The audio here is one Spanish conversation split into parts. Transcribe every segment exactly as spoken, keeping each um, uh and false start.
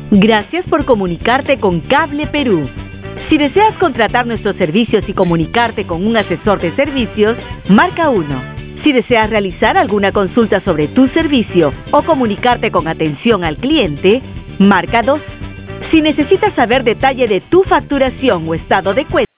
Gracias por comunicarte con Cable Perú. Si deseas contratar nuestros servicios y comunicarte con un asesor de servicios, marca uno. Si deseas realizar alguna consulta sobre tu servicio o comunicarte con atención al cliente, marca dos. Si necesitas saber detalle de tu facturación o estado de cuenta,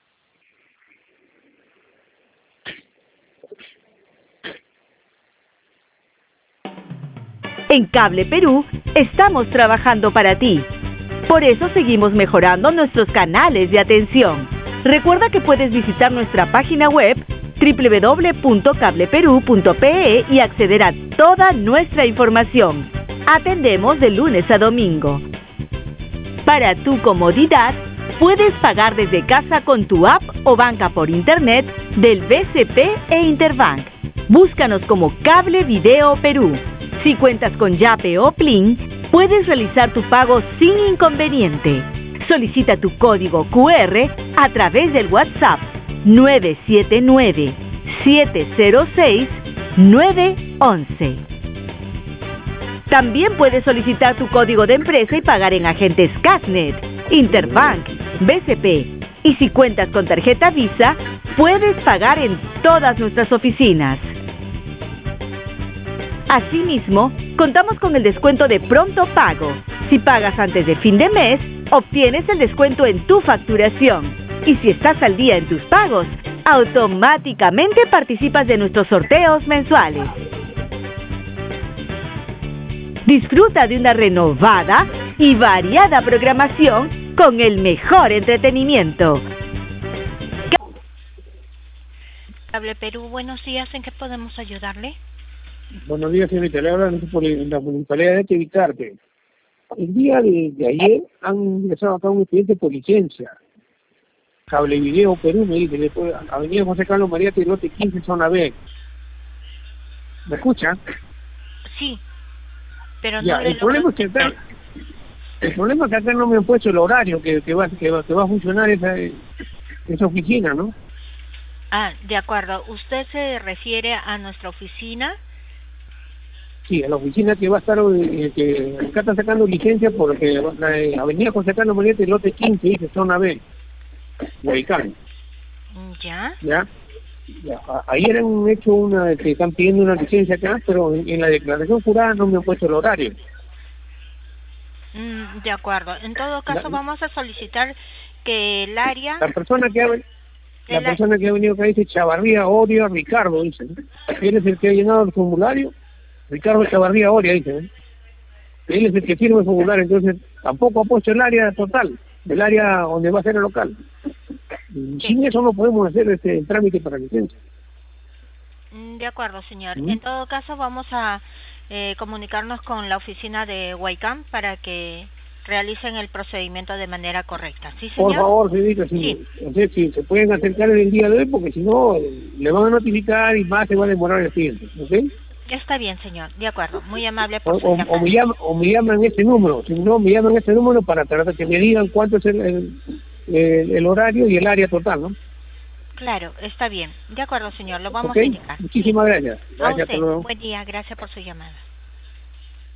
en Cable Perú estamos trabajando para ti. Por eso seguimos mejorando nuestros canales de atención. Recuerda que puedes visitar nuestra página web doble u doble u doble u punto cable perú punto pe e y acceder a toda nuestra información. Atendemos de lunes a domingo. Para tu comodidad, puedes pagar desde casa con tu app o banca por internet del B C P e Interbank. Búscanos como Cable Video Perú. Si cuentas con Yape o Plin, puedes realizar tu pago sin inconveniente. Solicita tu código cu erre a través del WhatsApp nueve siete nueve, siete cero seis, nueve once. También puedes solicitar tu código de empresa y pagar en agentes Casnet, Interbank, B C P. Y si cuentas con tarjeta Visa, puedes pagar en todas nuestras oficinas. Asimismo, contamos con el descuento de pronto pago. Si pagas antes de fin de mes, obtienes el descuento en tu facturación. Y si estás al día en tus pagos, automáticamente participas de nuestros sorteos mensuales. Disfruta de una renovada y variada programación con el mejor entretenimiento. Cable Perú, buenos días, ¿en qué podemos ayudarle? Buenos días, señorita. Le hablan por la municipalidad de Evitarte. El día de, de ayer han ingresado acá un expediente por licencia. Cable Video Perú, me dice, después Avenida José Carlos María Lote quince, zona B. ¿Me escucha? Sí, pero ya, no el problema es que acá, el problema es que acá no me han puesto el horario que, que, va, que, va, que va a funcionar esa, esa oficina, ¿no? Ah, de acuerdo. ¿Usted se refiere a nuestra oficina? Sí, a la oficina que va a estar, eh, que acá está sacando licencia porque la Avenida José Carlos María Lote quince, dice, zona B. Huaycán. ¿Ya? ¿Ya? Ya. Ayer han hecho una, que están pidiendo una licencia acá, pero en, en la declaración jurada no me han puesto el horario. Mm, de acuerdo. En todo caso, la, vamos a solicitar que el área... La persona que ha, la el, persona que ha venido acá dice Chavarría Oria Ricardo, dice. Él es el que ha llenado el formulario. Ricardo Chavarría Oria, dice. ¿eh? Él es el que firma el formulario, entonces tampoco ha puesto el área total, el área donde va a ser el local. Sí. Sin eso no podemos hacer este el trámite para licencia. De acuerdo, señor. ¿Mm? En todo caso, vamos a eh, comunicarnos con la oficina de Huaycán para que realicen el procedimiento de manera correcta. ¿Sí, señor? Por favor, señorita, si, sí. No sé si se pueden acercar en el día de hoy, porque si no, le van a notificar y más se va a demorar el siguiente, ¿ok? Está bien, señor. De acuerdo. Muy amable por o, su o, llamada. o, me llaman, o me llaman este número. Si no, me llaman este número para tratar de que me digan cuánto es el, el, el, el horario y el área total, ¿no? Claro, está bien. De acuerdo, señor. Lo vamos ¿Okay? a indicar. Muchísimas sí. gracias. Gracias. A usted. Buen día. Gracias por su llamada.